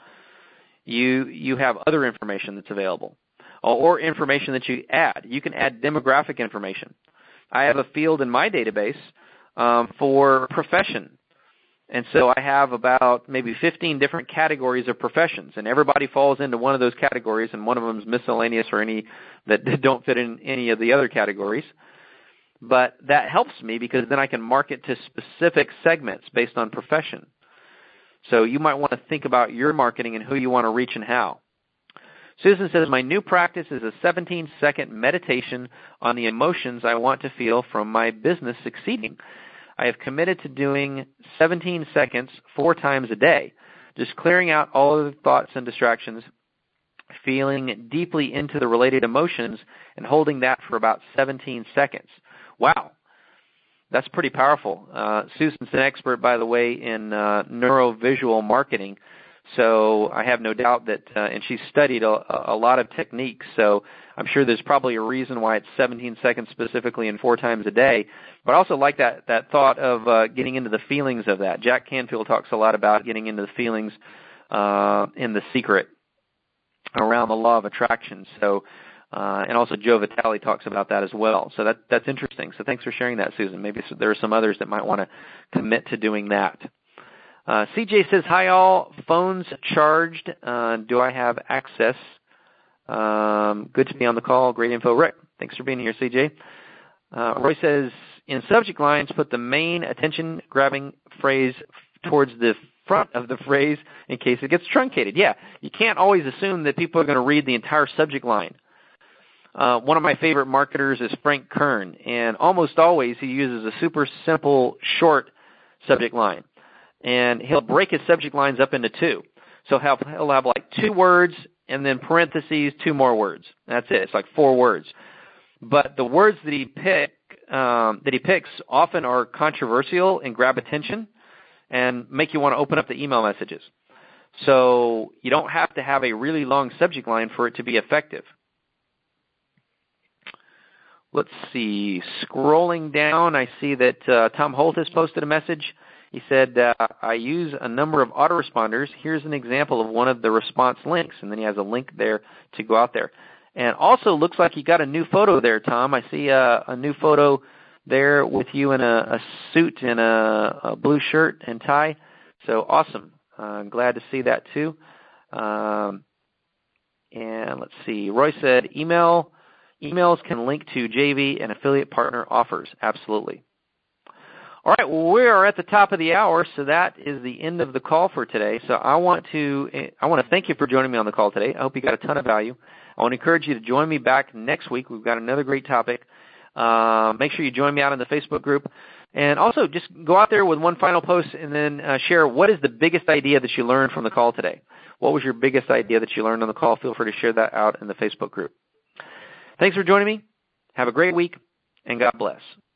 You you have other information that's available, or information that you add. You can add demographic information. I have a field in my database um, for profession. And so I have about maybe fifteen different categories of professions, and everybody falls into one of those categories, and one of them is miscellaneous or any that don't fit in any of the other categories. But that helps me because then I can market to specific segments based on profession. So you might want to think about your marketing and who you want to reach and how. Susan says, my new practice is a seventeen-second meditation on the emotions I want to feel from my business succeeding. I have committed to doing seventeen seconds four times a day, just clearing out all of the thoughts and distractions, feeling deeply into the related emotions, and holding that for about seventeen seconds. Wow, that's pretty powerful. Uh, Susan's an expert, by the way, in uh, neurovisual marketing. So I have no doubt that, uh, and she's studied a, a lot of techniques, so I'm sure there's probably a reason why it's seventeen seconds specifically and four times a day. But I also like that, that thought of uh, getting into the feelings of that. Jack Canfield talks a lot about getting into the feelings uh, in The Secret around the law of attraction. So, uh, and also Joe Vitale talks about that as well. So that, that's interesting. So thanks for sharing that, Susan. Maybe there are some others that might want to commit to doing that. Uh, C J says, hi all, phones charged. Uh, do I have access? Um, good to be on the call. Great info. Rick, thanks for being here, C J. Uh, Roy says, in subject lines, put the main attention-grabbing phrase towards the front of the phrase in case it gets truncated. Yeah, you can't always assume that people are going to read the entire subject line. Uh, one of my favorite marketers is Frank Kern, and almost always he uses a super simple, short subject line. And he'll break his subject lines up into two. So he'll, he'll have like two words and then parentheses, two more words. That's it. It's like four words. But the words that he pick um, that he picks often are controversial and grab attention and make you want to open up the email messages. So you don't have to have a really long subject line for it to be effective. Let's see. Scrolling down, I see that uh, Tom Holt has posted a message. He said, uh, I use a number of autoresponders. Here's an example of one of the response links. And then he has a link there to go out there. And also looks like you got a new photo there, Tom. I see a, a new photo there with you in a, a suit and a, a blue shirt and tie. So awesome. Uh, I'm glad to see that too. Um, and let's see. Roy said, email emails can link to J V and affiliate partner offers. Absolutely. All right, well, we are at the top of the hour, so that is the end of the call for today. So I want to I want to thank you for joining me on the call today. I hope you got a ton of value. I want to encourage you to join me back next week. We've got another great topic. Uh, make sure you join me out in the Facebook group. And also just go out there with one final post and then uh, share what is the biggest idea that you learned from the call today. What was your biggest idea that you learned on the call? Feel free to share that out in the Facebook group. Thanks for joining me. Have a great week, and God bless.